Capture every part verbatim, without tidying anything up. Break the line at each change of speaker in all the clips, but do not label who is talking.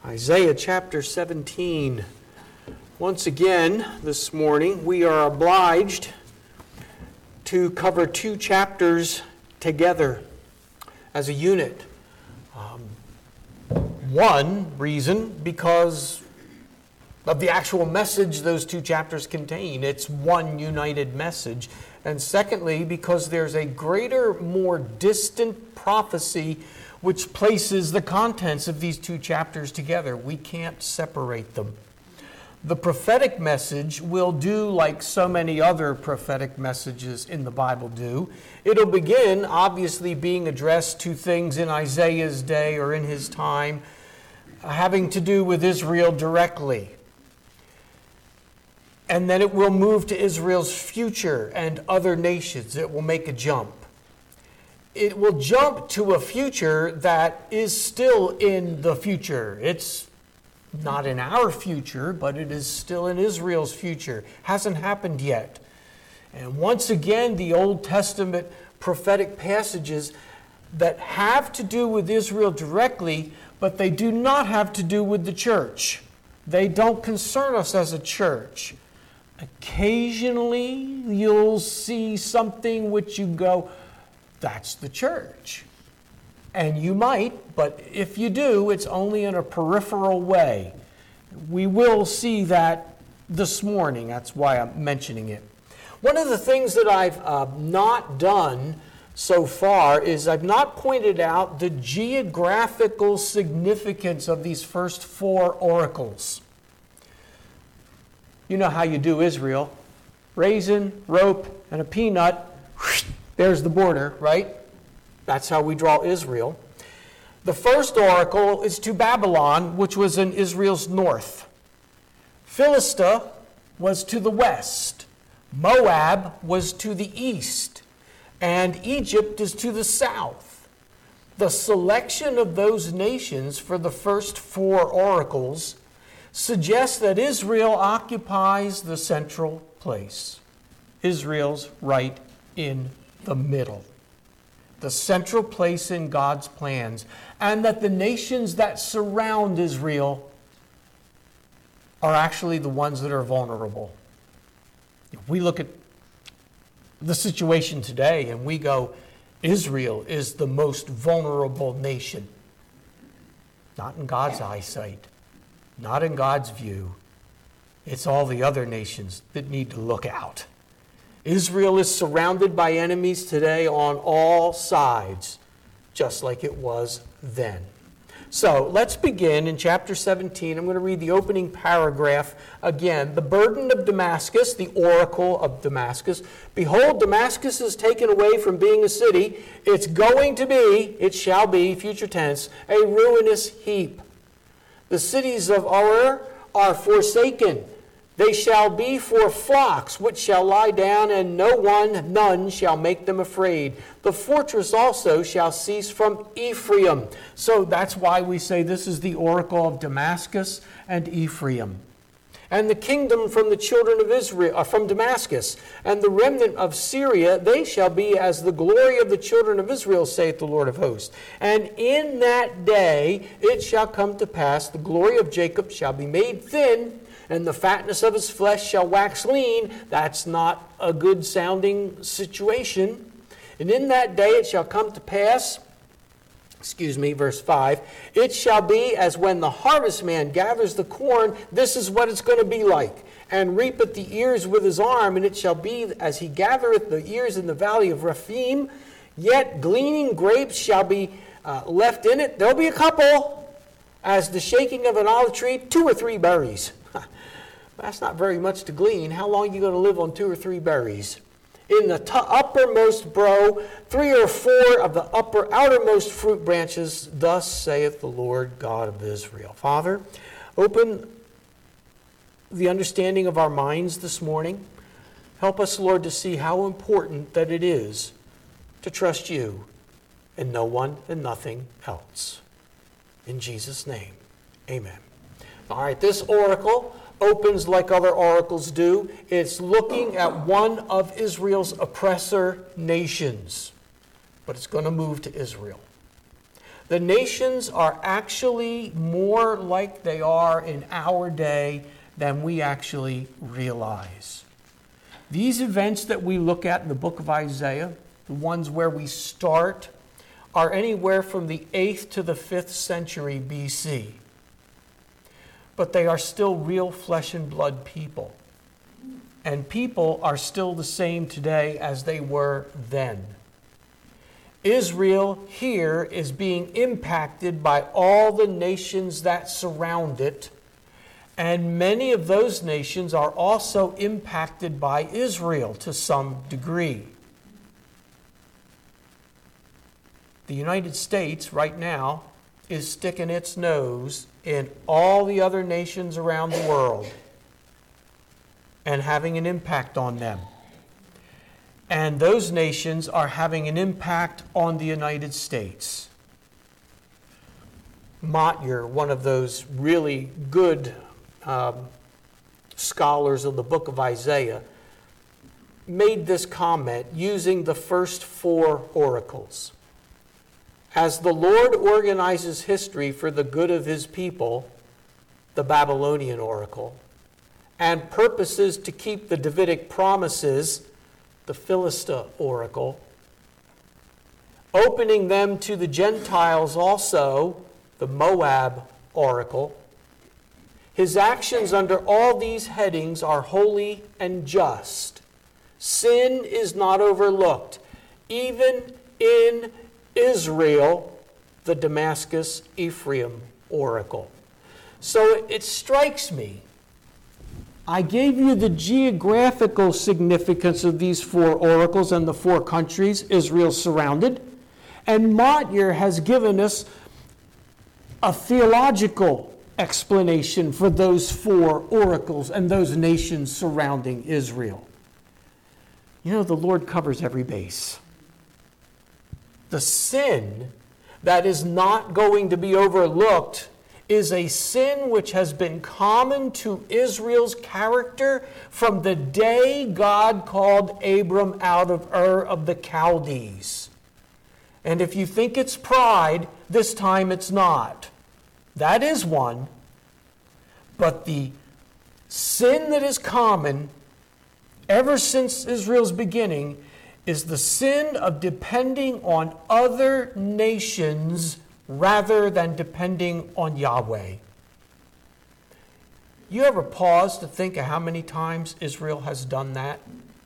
Isaiah chapter seventeen. Once again, this morning, we are obliged to cover two chapters together as a unit. Um, one reason, because of the actual message those two chapters contain. It's one united message. And secondly, because there's a greater, more distant prophecy which places the contents of these two chapters together. We can't separate them. The prophetic message will do like so many other prophetic messages in the Bible do. It'll begin, obviously, being addressed to things in Isaiah's day or in his time, having to do with Israel directly. And then it will move to Israel's future and other nations. It will make a jump. It will jump to a future that is still in the future. It's not in our future, but it is still in Israel's future. Hasn't happened yet. And once again, the Old Testament prophetic passages that have to do with Israel directly, but they do not have to do with the church. They don't concern us as a church. Occasionally, you'll see something which you go, that's the church. And you might, but if you do, it's only in a peripheral way. We will see that this morning. That's why I'm mentioning it. One of the things that I've uh, not done so far is I've not pointed out the geographical significance of these first four oracles. You know how you do Israel. Raisin, rope, and a peanut. There's the border, right? That's how we draw Israel. The first oracle is to Babylon, which was in Israel's north. Philistia was to the west. Moab was to the east. And Egypt is to the south. The selection of those nations for the first four oracles suggests that Israel occupies the central place. Israel's right in the middle, the central place in God's plans, and that the nations that surround Israel are actually the ones that are vulnerable. If we look at the situation today and we go, Israel is the most vulnerable nation. Not in God's eyesight, not in God's view. It's all the other nations that need to look out. Israel is surrounded by enemies today on all sides, just like it was then. So let's begin in chapter seventeen. I'm going to read the opening paragraph again. The burden of Damascus, the oracle of Damascus. Behold, Damascus is taken away from being a city. It's going to be, it shall be, future tense, a ruinous heap. The cities of Ar are forsaken. They shall be for flocks, which shall lie down, and no one, none, shall make them afraid. The fortress also shall cease from Ephraim. So that's why we say this is the oracle of Damascus and Ephraim. And the kingdom from the children of Israel, uh, from Damascus, and the remnant of Syria, they shall be as the glory of the children of Israel, saith the Lord of hosts. And in that day it shall come to pass, the glory of Jacob shall be made thin, and the fatness of his flesh shall wax lean. That's not a good sounding situation. And in that day it shall come to pass, excuse me, verse five, it shall be as when the harvestman gathers the corn, this is what it's going to be like, and reapeth the ears with his arm, and it shall be as he gathereth the ears in the valley of Rephaim, yet gleaning grapes shall be uh, left in it. There'll be a couple, as the shaking of an olive tree, two or three berries. That's not very much to glean. How long are you going to live on two or three berries? In the t- uppermost brow, three or four of the upper outermost fruit branches, thus saith the Lord God of Israel. Father, open the understanding of our minds this morning. Help us, Lord, to see how important that it is to trust you and no one and nothing else. In Jesus' name, amen. All right, this oracle opens like other oracles do. It's looking at one of Israel's oppressor nations, but it's going to move to Israel. The nations are actually more like they are in our day than we actually realize. These events that we look at in the book of Isaiah, the ones where we start, are anywhere from the eighth to the fifth century B C. But they are still real flesh and blood people. And people are still the same today as they were then. Israel here is being impacted by all the nations that surround it, and many of those nations are also impacted by Israel to some degree. The United States right now is sticking its nose in all the other nations around the world and having an impact on them. And those nations are having an impact on the United States. Motyer, one of those really good um, scholars of the book of Isaiah, made this comment using the first four oracles. As the Lord organizes history for the good of his people, the Babylonian oracle, and purposes to keep the Davidic promises, the Philistia oracle, opening them to the Gentiles also, the Moab oracle. His actions under all these headings are holy and just. Sin is not overlooked. Even in Israel, the Damascus Ephraim oracle. So it strikes me, I gave you the geographical significance of these four oracles and the four countries Israel surrounded, and Motyer has given us a theological explanation for those four oracles and those nations surrounding Israel. You know, the Lord covers every base. The sin that is not going to be overlooked is a sin which has been common to Israel's character from the day God called Abram out of Ur of the Chaldees. And if you think it's pride, this time it's not. That is one. But the sin that is common ever since Israel's beginning is the sin of depending on other nations rather than depending on Yahweh. You ever pause to think of how many times Israel has done that?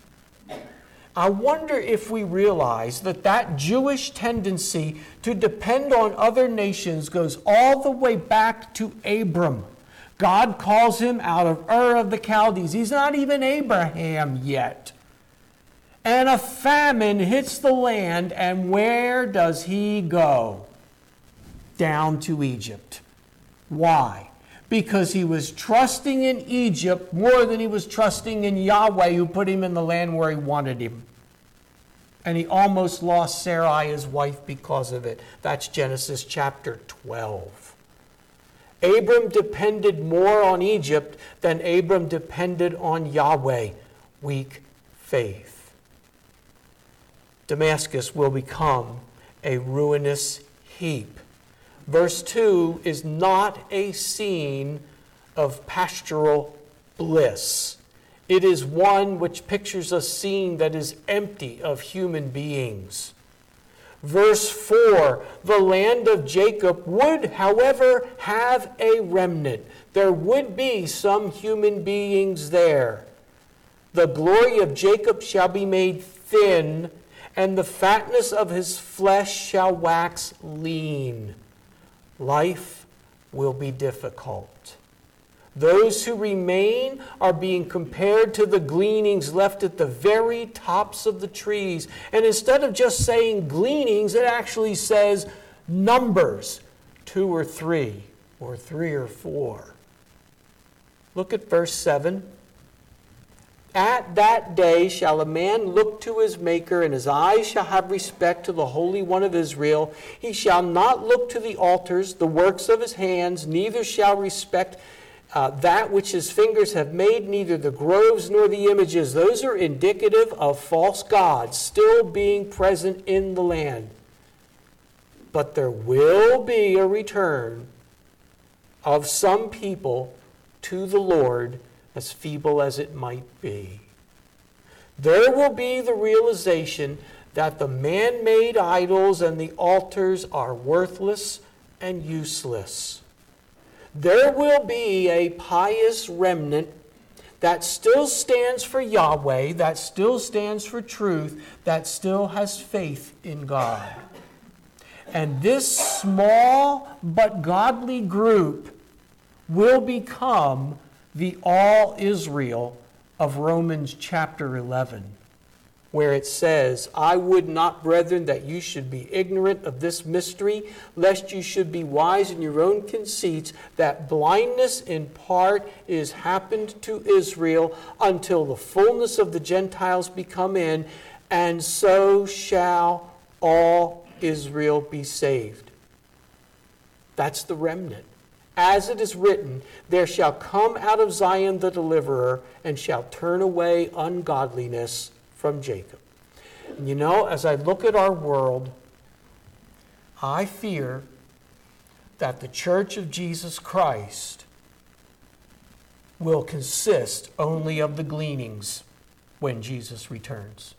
I wonder if we realize that that Jewish tendency to depend on other nations goes all the way back to Abram. God calls him out of Ur of the Chaldees. He's not even Abraham yet. And a famine hits the land, and where does he go? Down to Egypt. Why? Because he was trusting in Egypt more than he was trusting in Yahweh, who put him in the land where he wanted him. And he almost lost Sarai, his wife, because of it. That's Genesis chapter twelve. Abram depended more on Egypt than Abram depended on Yahweh. Weak faith. Damascus will become a ruinous heap. Verse two is not a scene of pastoral bliss. It is one which pictures a scene that is empty of human beings. Verse four, the land of Jacob would, however, have a remnant. There would be some human beings there. The glory of Jacob shall be made thin, and the fatness of his flesh shall wax lean. Life will be difficult. Those who remain are being compared to the gleanings left at the very tops of the trees. And instead of just saying gleanings, it actually says numbers, two or three, or three or four. Look at verse seven. At that day shall a man look to his Maker, and his eyes shall have respect to the Holy One of Israel. He shall not look to the altars, the works of his hands, neither shall respect uh, that which his fingers have made, neither the groves nor the images. Those are indicative of false gods still being present in the land. But there will be a return of some people to the Lord, as feeble as it might be. There will be the realization that the man-made idols and the altars are worthless and useless. There will be a pious remnant that still stands for Yahweh, that still stands for truth, that still has faith in God. And this small but godly group will become the all Israel of Romans chapter eleven, where it says, I would not, brethren, that you should be ignorant of this mystery, lest you should be wise in your own conceits, that blindness in part is happened to Israel until the fullness of the Gentiles be come in, and so shall all Israel be saved. That's the remnant. As it is written, there shall come out of Zion the deliverer, and shall turn away ungodliness from Jacob. And you know, as I look at our world, I fear that the Church of Jesus Christ will consist only of the gleanings when Jesus returns.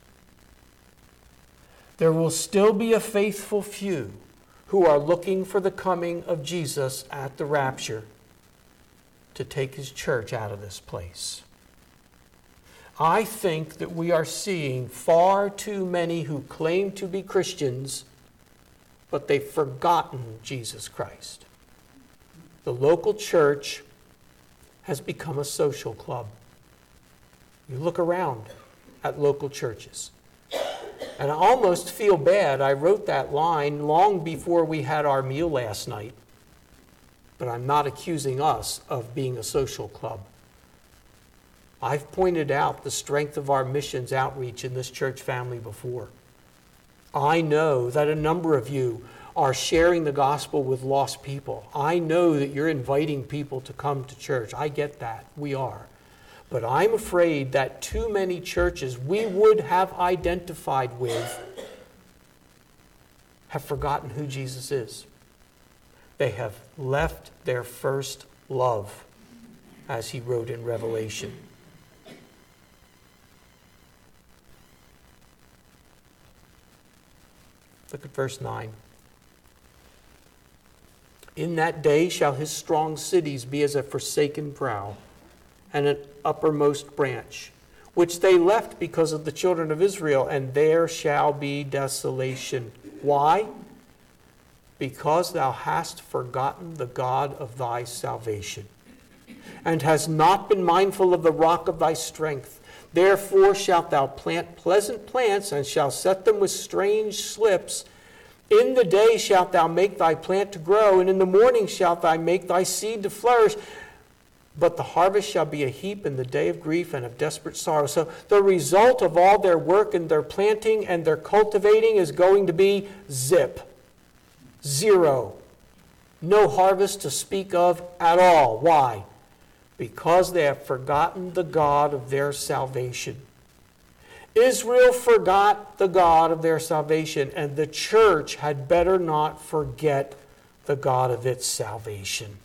There will still be a faithful few who are looking for the coming of Jesus at the rapture to take his church out of this place. I think that we are seeing far too many who claim to be Christians, but they've forgotten Jesus Christ. The local church has become a social club. You look around at local churches. And I almost feel bad. I wrote that line long before we had our meal last night. But I'm not accusing us of being a social club. I've pointed out the strength of our missions outreach in this church family before. I know that a number of you are sharing the gospel with lost people. I know that you're inviting people to come to church. I get that. We are. But I'm afraid that too many churches we would have identified with have forgotten who Jesus is. They have left their first love, as he wrote in Revelation. Look at verse nine. In that day shall his strong cities be as a forsaken prow, and an uppermost branch, which they left because of the children of Israel, and there shall be desolation. Why? Because thou hast forgotten the God of thy salvation, and hast not been mindful of the rock of thy strength. Therefore shalt thou plant pleasant plants, and shalt set them with strange slips. In the day shalt thou make thy plant to grow, and in the morning shalt thou make thy seed to flourish. But the harvest shall be a heap in the day of grief and of desperate sorrow. So the result of all their work and their planting and their cultivating is going to be zip. Zero. No harvest to speak of at all. Why? Because they have forgotten the God of their salvation. Israel forgot the God of their salvation, and the church had better not forget the God of its salvation.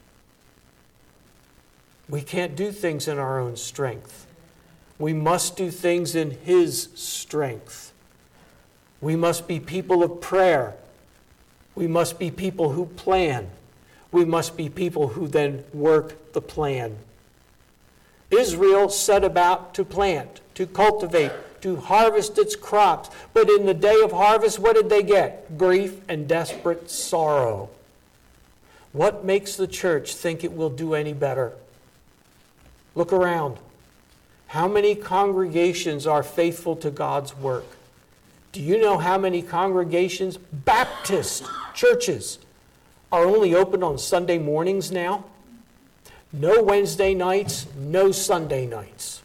We can't do things in our own strength. We must do things in his strength. We must be people of prayer. We must be people who plan. We must be people who then work the plan. Israel set about to plant, to cultivate, to harvest its crops. But in the day of harvest, what did they get? Grief and desperate sorrow. What makes the church think it will do any better? Look around. How many congregations are faithful to God's work? Do you know how many congregations, Baptist churches, are only open on Sunday mornings now? No Wednesday nights, no Sunday nights.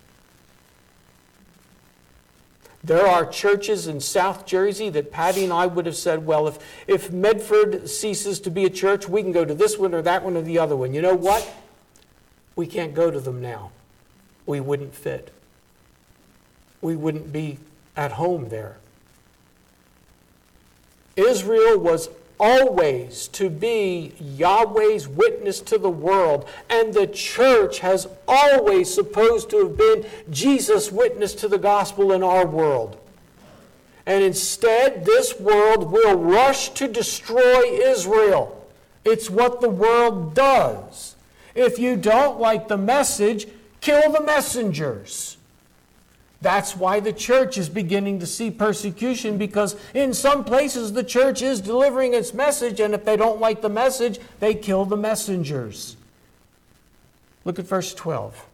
There are churches in South Jersey that Patty and I would have said, well, if, if Medford ceases to be a church, we can go to this one or that one or the other one. You know what? We can't go to them now. We wouldn't fit. We wouldn't be at home there. Israel was always to be Yahweh's witness to the world, and the church has always supposed to have been Jesus' witness to the gospel in our world. And instead, this world will rush to destroy Israel. It's what the world does. If you don't like the message, kill the messengers. That's why the church is beginning to see persecution, because in some places the church is delivering its message, and if they don't like the message, they kill the messengers. Look at verse twelve.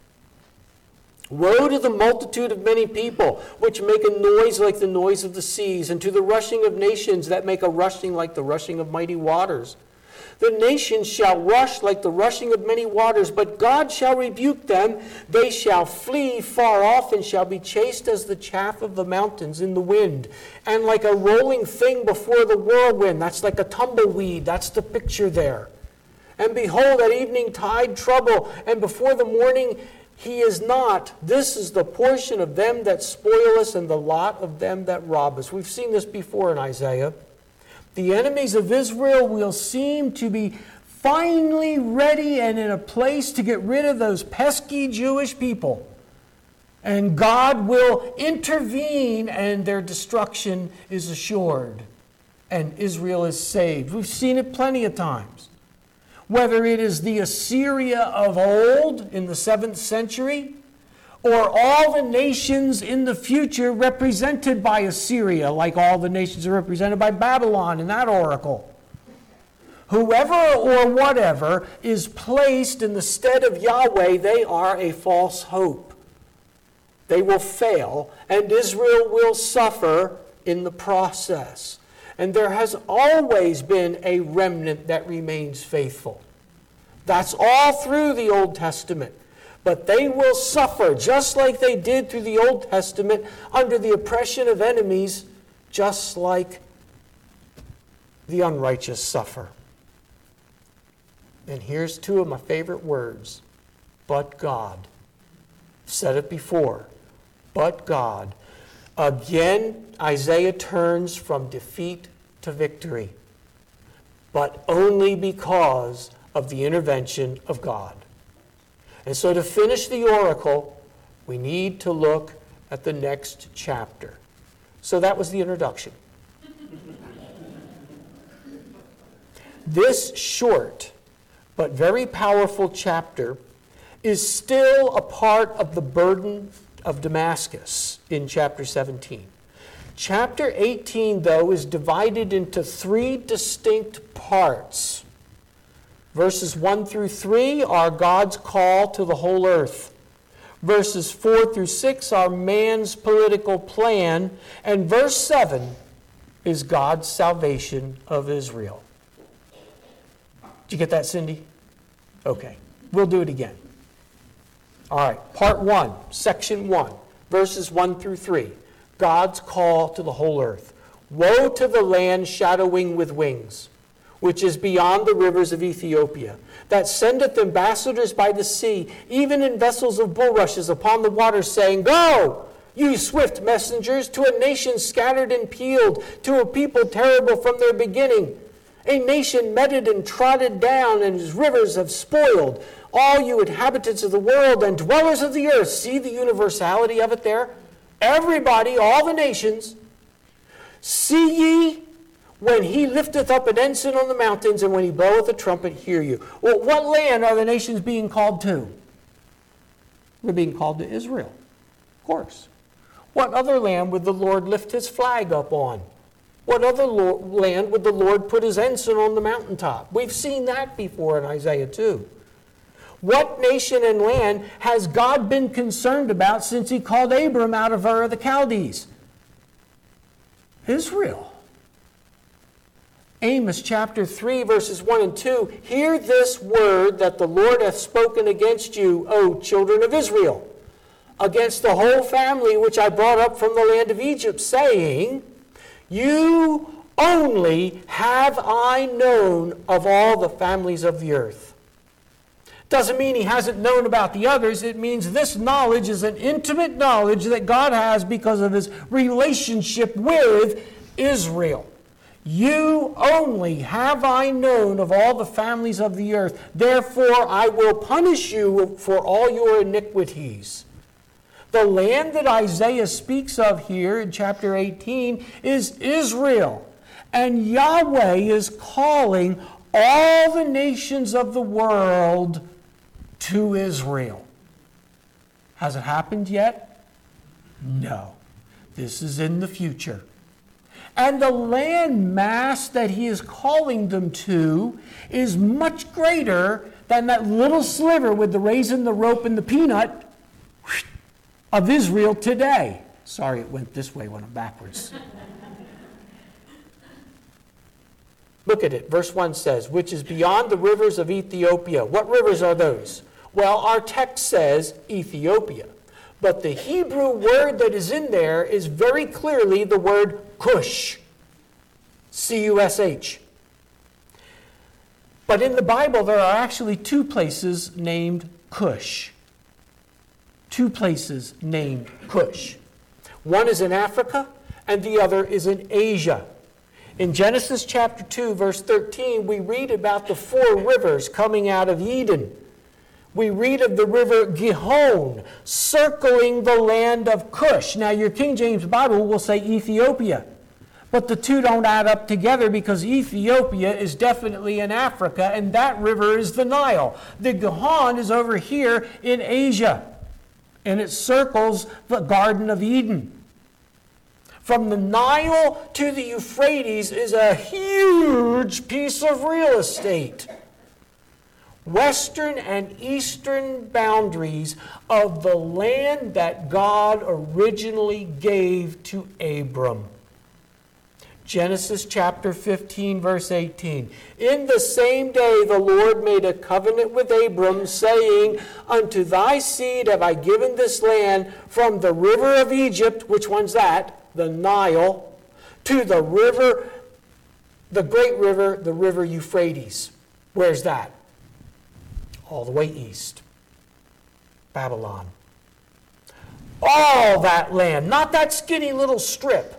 Woe to the multitude of many people, which make a noise like the noise of the seas, and to the rushing of nations that make a rushing like the rushing of mighty waters. The nations shall rush like the rushing of many waters, but God shall rebuke them. They shall flee far off and shall be chased as the chaff of the mountains in the wind, and like a rolling thing before the whirlwind. That's like a tumbleweed. That's the picture there. And behold, at evening tide trouble, and before the morning he is not. This is the portion of them that spoil us and the lot of them that rob us. We've seen this before in Isaiah. The enemies of Israel will seem to be finally ready and in a place to get rid of those pesky Jewish people. And God will intervene and their destruction is assured. And Israel is saved. We've seen it plenty of times. Whether it is the Assyria of old in the seventh century, or all the nations in the future represented by Assyria, like all the nations are represented by Babylon in that oracle. Whoever or whatever is placed in the stead of Yahweh, they are a false hope. They will fail, and Israel will suffer in the process. And there has always been a remnant that remains faithful. That's all through the Old Testament. But they will suffer, just like they did through the Old Testament, under the oppression of enemies, just like the unrighteous suffer. And here's two of my favorite words. But God. I've said it before. But God. Again, Isaiah turns from defeat to victory. But only because of the intervention of God. And so to finish the oracle, we need to look at the next chapter. So that was the introduction. This short but very powerful chapter is still a part of the burden of Damascus in chapter seventeen. Chapter eighteen, though, is divided into three distinct parts. Verses one through three are God's call to the whole earth. Verses four through six are man's political plan. And verse seven is God's salvation of Israel. Did you get that, Cindy? Okay. We'll do it again. All right. Part one, section one, verses one through three. God's call to the whole earth. Woe to the land shadowing with wings, which is beyond the rivers of Ethiopia, that sendeth ambassadors by the sea, even in vessels of bulrushes upon the waters, saying, Go, you swift messengers, to a nation scattered and peeled, to a people terrible from their beginning, a nation meted and trodden down, and whose rivers have spoiled. All you inhabitants of the world and dwellers of the earth, see the universality of it there? Everybody, all the nations, see ye, when he lifteth up an ensign on the mountains, and when he bloweth a trumpet, hear you. Well, what land are the nations being called to? They're being called to Israel, of course. What other land would the Lord lift his flag up on? What other lo- land would the Lord put his ensign on the mountaintop? We've seen that before in Isaiah two. What nation and land has God been concerned about since he called Abram out of Ur of the Chaldees? Israel. Amos chapter three, verses one and two. Hear this word that the Lord hath spoken against you, O children of Israel, against the whole family which I brought up from the land of Egypt, saying, You only have I known of all the families of the earth. Doesn't mean he hasn't known about the others. It means this knowledge is an intimate knowledge that God has because of his relationship with Israel. You only have I known of all the families of the earth. Therefore I will punish you for all your iniquities. The land that Isaiah speaks of here in chapter eighteen is Israel. And Yahweh is calling all the nations of the world to Israel. Has it happened yet? No. This is in the future. And the land mass that he is calling them to is much greater than that little sliver with the raisin, the rope, and the peanut of Israel today. Sorry, it went this way when I'm backwards. Look at it. Verse one says, which is beyond the rivers of Ethiopia. What rivers are those? Well, our text says Ethiopia. But the Hebrew word that is in there is very clearly the word Cush. C U S H. But in the Bible, there are actually two places named Cush. Two places named Cush. One is in Africa, and the other is in Asia. In Genesis chapter two, verse thirteen, we read about the four rivers coming out of Eden. We read of the river Gihon circling the land of Cush. Now, your King James Bible will say Ethiopia, but the two don't add up together because Ethiopia is definitely in Africa, and that river is the Nile. The Gihon is over here in Asia, and it circles the Garden of Eden. From the Nile to the Euphrates is a huge piece of real estate. Western and eastern boundaries of the land that God originally gave to Abram. Genesis chapter fifteen, verse eighteen. In the same day the Lord made a covenant with Abram, saying, unto thy seed have I given this land from the river of Egypt, which one's that? The Nile, to the river, the great river, the river Euphrates. Where's that? All the way east. Babylon. All that land, not that skinny little strip.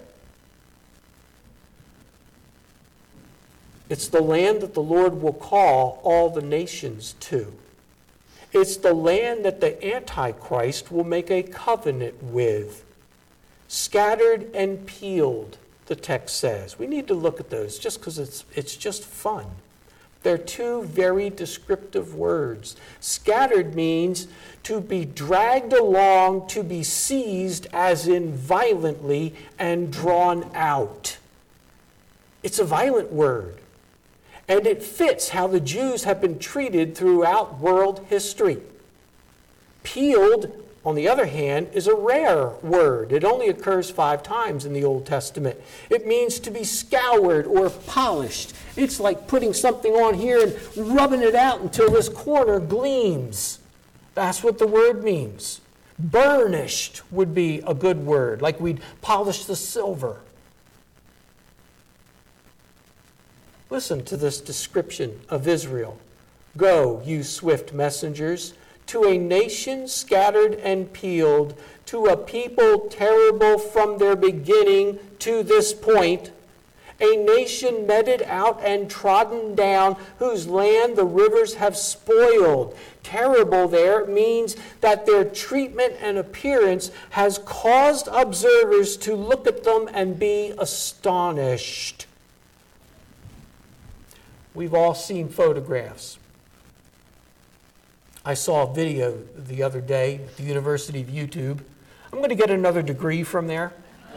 It's the land that the Lord will call all the nations to. It's the land that the Antichrist will make a covenant with. Scattered and peeled, the text says. We need to look at those just because it's, it's just fun. They're two very descriptive words. Scattered means to be dragged along, to be seized, as in violently, and drawn out. It's a violent word. And it fits how the Jews have been treated throughout world history. Peeled, on the other hand, is a rare word. It only occurs five times in the Old Testament. It means to be scoured or polished. It's like putting something on here and rubbing it out until this corner gleams. That's what the word means. Burnished would be a good word, like we'd polish the silver. Listen to this description of Israel. Go, you swift messengers, to a nation scattered and peeled, to a people terrible from their beginning to this point, a nation meted out and trodden down, whose land the rivers have spoiled. Terrible there means that their treatment and appearance has caused observers to look at them and be astonished. We've all seen photographs. I saw a video the other day at the University of YouTube. I'm going to get another degree from there.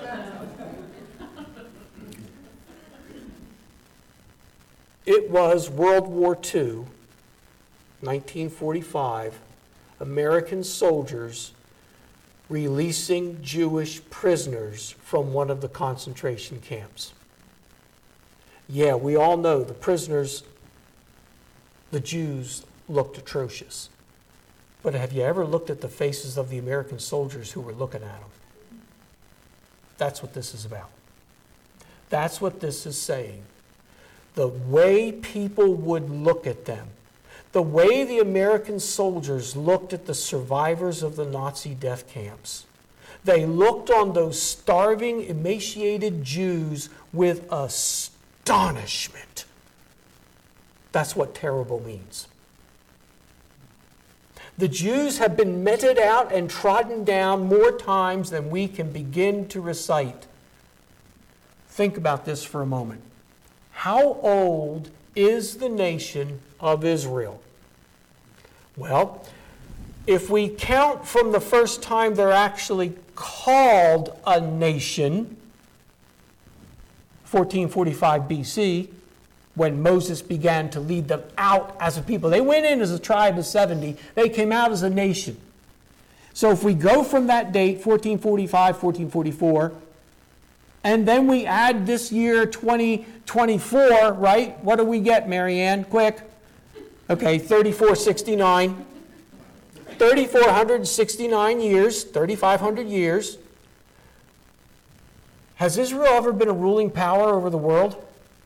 It was World War Two, nineteen forty-five, American soldiers releasing Jewish prisoners from one of the concentration camps. Yeah, we all know the prisoners, the Jews, looked atrocious. But have you ever looked at the faces of the American soldiers who were looking at them? That's what this is about. That's what this is saying. The way people would look at them, the way the American soldiers looked at the survivors of the Nazi death camps. They looked on those starving, emaciated Jews with a astonishment. That's what terrible means. The Jews have been meted out and trodden down more times than we can begin to recite. Think about this for a moment. How old is the nation of Israel? Well, if we count from the first time they're actually called a nation, fourteen forty-five B C, when Moses began to lead them out as a people. They went in as a tribe of seventy. They came out as a nation. So if we go from that date, fourteen forty-five, fourteen forty-four, and then we add this year, twenty twenty-four, right? What do we get, Marianne? Quick. Okay, thirty-four sixty-nine. thirty-four sixty-nine years, thirty-five hundred years. Has Israel ever been a ruling power over the world?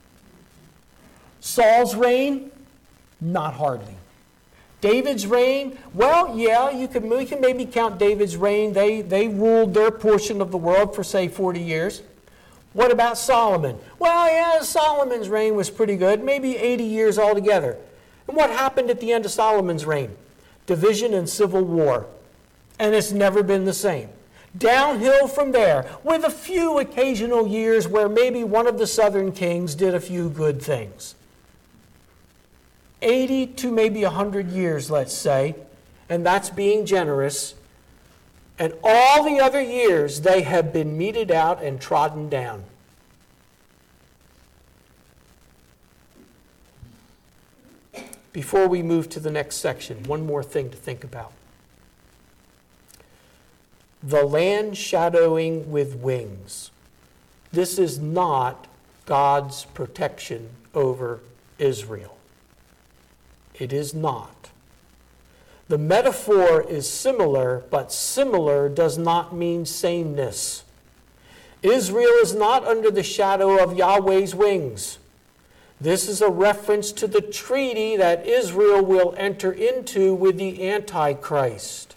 Saul's reign? Not hardly. David's reign? Well, yeah, you can, we can maybe count David's reign. They, they ruled their portion of the world for, say, forty years. What about Solomon? Well, yeah, Solomon's reign was pretty good, maybe eighty years altogether. And what happened at the end of Solomon's reign? Division and civil war. And it's never been the same. Downhill from there, with a few occasional years where maybe one of the southern kings did a few good things. eighty to maybe one hundred years, let's say, and that's being generous. And all the other years, they have been meted out and trodden down. Before we move to the next section, one more thing to think about. The land shadowing with wings. This is not God's protection over Israel. It is not. The metaphor is similar, but similar does not mean sameness. Israel is not under the shadow of Yahweh's wings. This is a reference to the treaty that Israel will enter into with the Antichrist.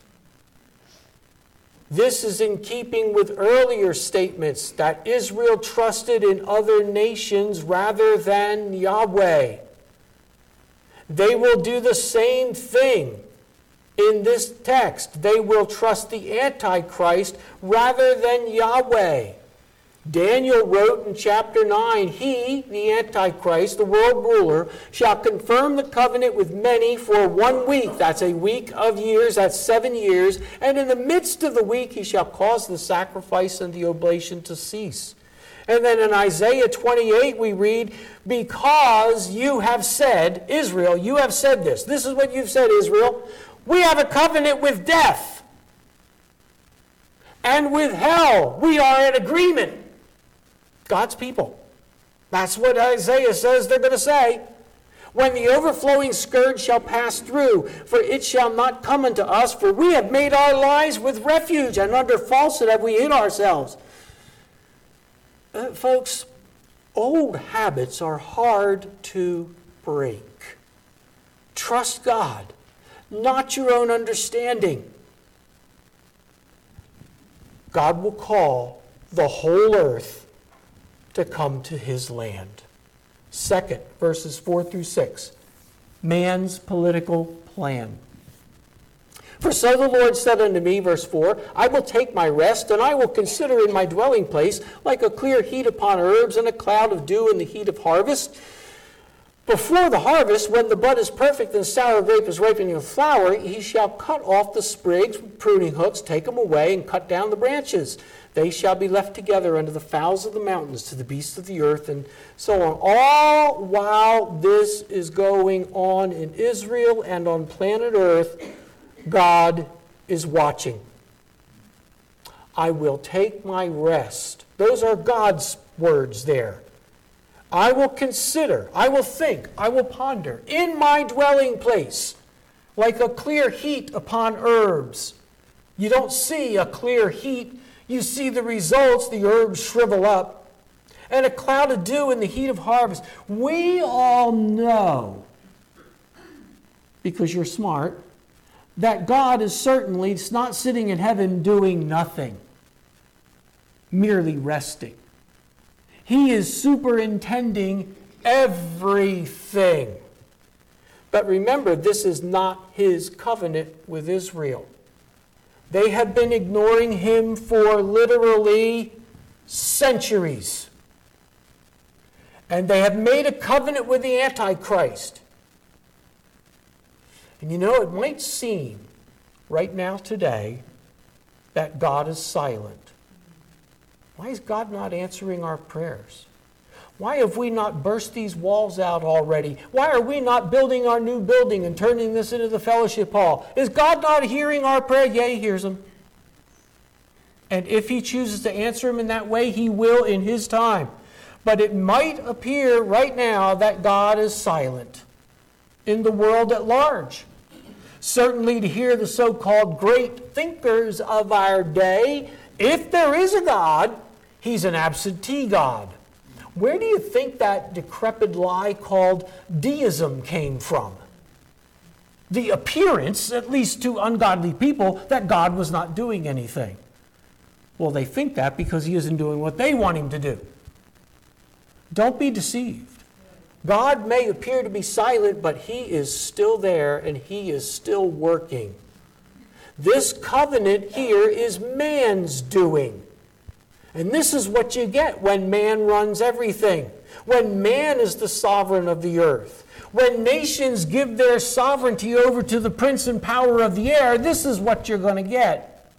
This is in keeping with earlier statements that Israel trusted in other nations rather than Yahweh. They will do the same thing in this text. They will trust the Antichrist rather than Yahweh. Daniel wrote in chapter nine, He, the Antichrist, the world ruler, shall confirm the covenant with many for one week. That's a week of years, that's seven years. And in the midst of the week he shall cause the sacrifice and the oblation to cease. And then in Isaiah twenty-eight we read, because you have said, Israel, you have said this. This is what you've said, Israel. We have a covenant with death. And with hell, we are in agreement. God's people. That's what Isaiah says they're going to say. When the overflowing scourge shall pass through, for it shall not come unto us, for we have made our lives with refuge, and under falsehood have we hid ourselves. Uh, folks, old habits are hard to break. Trust God, not your own understanding. God will call the whole earth to come to his land. Second, verses four through six, man's political plan. For so the Lord said unto me, verse four, I will take my rest, and I will consider in my dwelling place, like a clear heat upon herbs, and a cloud of dew in the heat of harvest. Before the harvest, when the bud is perfect and sour grape is ripening in flower, he shall cut off the sprigs with pruning hooks, take them away, and cut down the branches. They shall be left together unto the fowls of the mountains, to the beasts of the earth, and so on. All while this is going on in Israel and on planet Earth, God is watching. I will take my rest. Those are God's words there. I will consider, I will think, I will ponder in my dwelling place, like a clear heat upon herbs. You don't see a clear heat. You see the results, the herbs shrivel up. And a cloud of dew in the heat of harvest. We all know, because you're smart, that God is certainly not sitting in heaven doing nothing, merely resting. He is superintending everything. But remember, this is not his covenant with Israel. They have been ignoring him for literally centuries. And they have made a covenant with the Antichrist. And you know, it might seem right now today that God is silent. Why is God not answering our prayers? Why have we not burst these walls out already? Why are we not building our new building and turning this into the fellowship hall? Is God not hearing our prayer? Yeah, he hears them. And if he chooses to answer them in that way, he will in his time. But it might appear right now that God is silent in the world at large. Certainly to hear the so-called great thinkers of our day, if there is a God, he's an absentee God. Where do you think that decrepit lie called deism came from? The appearance, at least to ungodly people, that God was not doing anything. Well, they think that because he isn't doing what they want him to do. Don't be deceived. God may appear to be silent, but he is still there and he is still working. This covenant here is man's doing. And this is what you get when man runs everything. When man is the sovereign of the earth. When nations give their sovereignty over to the prince and power of the air, this is what you're going to get.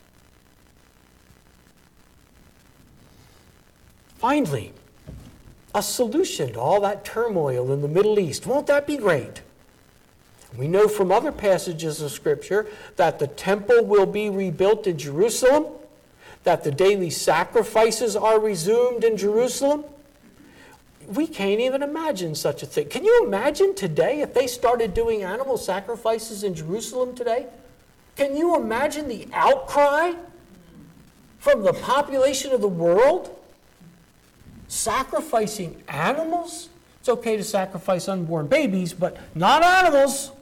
Finally, a solution to all that turmoil in the Middle East. Won't that be great? We know from other passages of Scripture that the temple will be rebuilt in Jerusalem, that the daily sacrifices are resumed in Jerusalem. We can't even imagine such a thing. Can you imagine today if they started doing animal sacrifices in Jerusalem today? Can you imagine the outcry from the population of the world? Sacrificing animals? It's okay to sacrifice unborn babies, but not animals.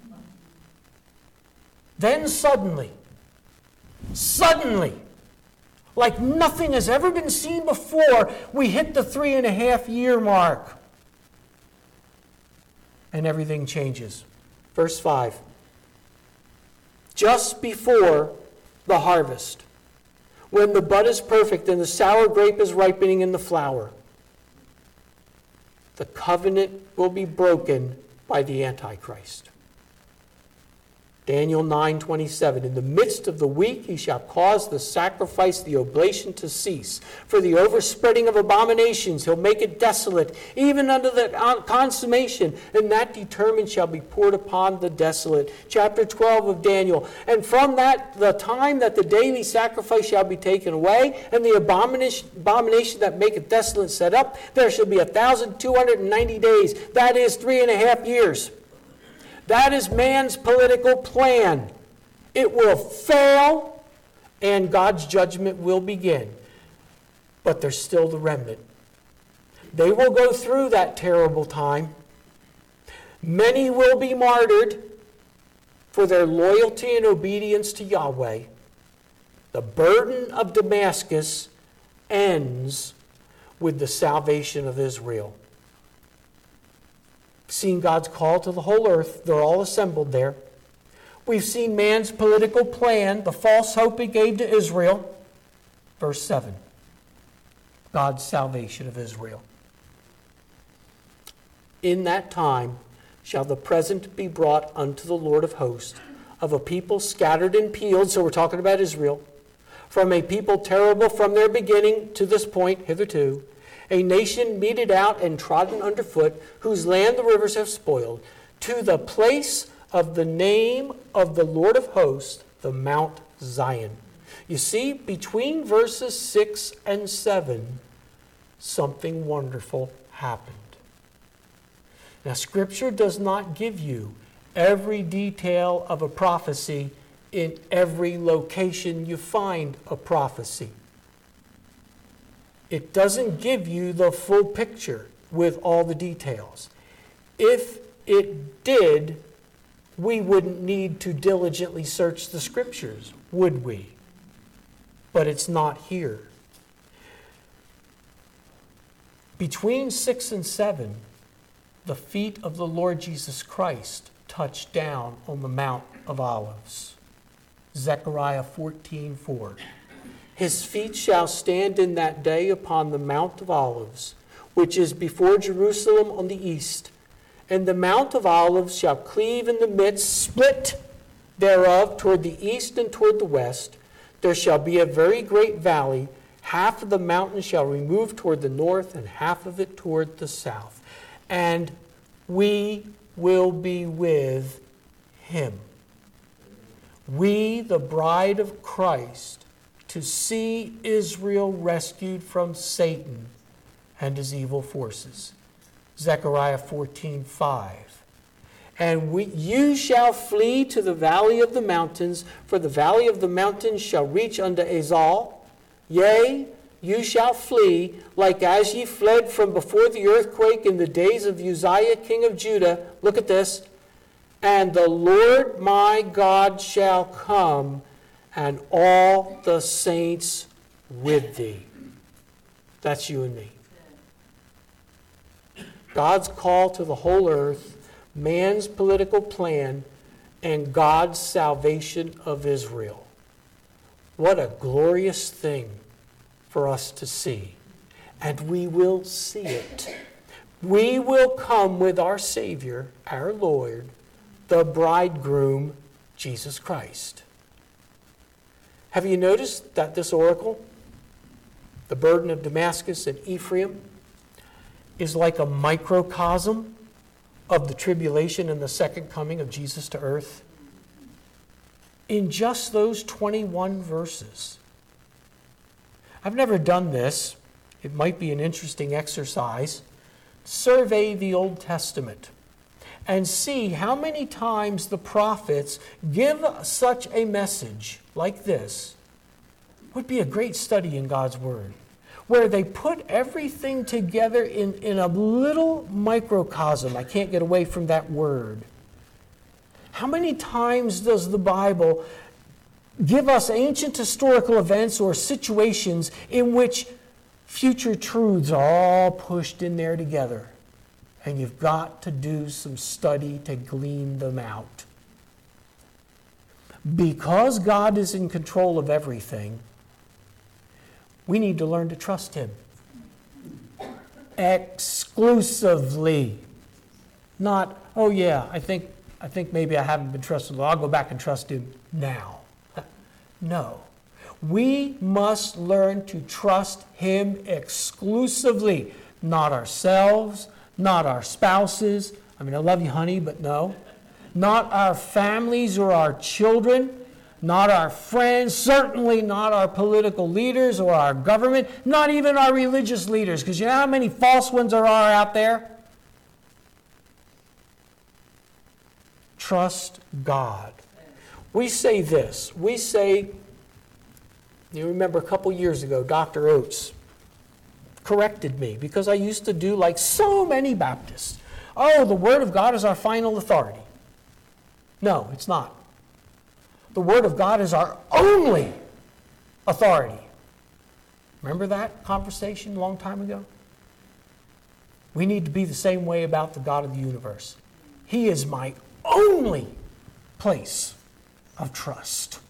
Then suddenly, suddenly, like nothing has ever been seen before, we hit the three and a half year mark. And everything changes. Verse five. Just before the harvest, when the bud is perfect and the sour grape is ripening in the flower, the covenant will be broken by the Antichrist. Daniel nine twenty-seven, in the midst of the week he shall cause the sacrifice, the oblation to cease. For the overspreading of abominations he'll make it desolate, even unto the consummation, and that determined shall be poured upon the desolate. Chapter twelve of Daniel. And from that, the time that the daily sacrifice shall be taken away, and the abomination, abomination that maketh desolate set up, there shall be a thousand two hundred and ninety days. That is three and a half years. That is man's political plan. It will fail, and God's judgment will begin. But there's still the remnant. They will go through that terrible time. Many will be martyred for their loyalty and obedience to Yahweh. The burden of Damascus ends with the salvation of Israel. Seen God's call to the whole earth. They're all assembled there. We've seen man's political plan, the false hope he gave to Israel. Verse seven. God's salvation of Israel. In that time shall the present be brought unto the Lord of hosts, of a people scattered and peeled, so we're talking about Israel, from a people terrible from their beginning to this point hitherto, a nation meted out and trodden underfoot, whose land the rivers have spoiled, to the place of the name of the Lord of hosts, the Mount Zion. You see, between verses six and seven, something wonderful happened. Now, Scripture does not give you every detail of a prophecy in every location you find a prophecy. It doesn't give you the full picture with all the details. If it did, we wouldn't need to diligently search the Scriptures, would we? But it's not here. Between six and seven, the feet of the Lord Jesus Christ touched down on the Mount of Olives. Zechariah fourteen four. His feet shall stand in that day upon the Mount of Olives, which is before Jerusalem on the east. And the Mount of Olives shall cleave in the midst, split thereof toward the east and toward the west. There shall be a very great valley. Half of the mountain shall remove toward the north, and half of it toward the south. And we will be with him. We, the bride of Christ, to see Israel rescued from Satan and his evil forces. Zechariah fourteen five. And we, you shall flee to the valley of the mountains, for the valley of the mountains shall reach unto Azal. Yea, you shall flee, like as ye fled from before the earthquake in the days of Uzziah king of Judah. Look at this. And the Lord my God shall come, and all the saints with thee. That's you and me. God's call to the whole earth, man's political plan, and God's salvation of Israel. What a glorious thing for us to see. And we will see it. We will come with our Savior, our Lord, the bridegroom, Jesus Christ. Have you noticed that this oracle, the burden of Damascus and Ephraim, is like a microcosm of the tribulation and the second coming of Jesus to earth? In just those twenty-one verses. I've never done this. It might be an interesting exercise. Survey the Old Testament and see how many times the prophets give such a message like this. Would be a great study in God's Word, where they put everything together in, in a little microcosm. I can't get away from that word. How many times does the Bible give us ancient historical events or situations in which future truths are all pushed in there together? And you've got to do some study to glean them out. Because God is in control of everything, we need to learn to trust Him. Exclusively. Not, oh yeah, I think I think maybe I haven't been trusted. Well, I'll go back and trust Him now. No. We must learn to trust Him exclusively. Not ourselves, not our spouses. I mean, I love you, honey, but no. Not our families or our children. Not our friends, certainly not our political leaders or our government, not even our religious leaders, because you know how many false ones there are out there? Trust God. We say this. We say, you remember a couple years ago, Doctor Oates corrected me because I used to do like so many Baptists. Oh, the Word of God is our final authority. No, it's not. The Word of God is our only authority. Remember that conversation a long time ago? We need to be the same way about the God of the universe. He is my only place of trust.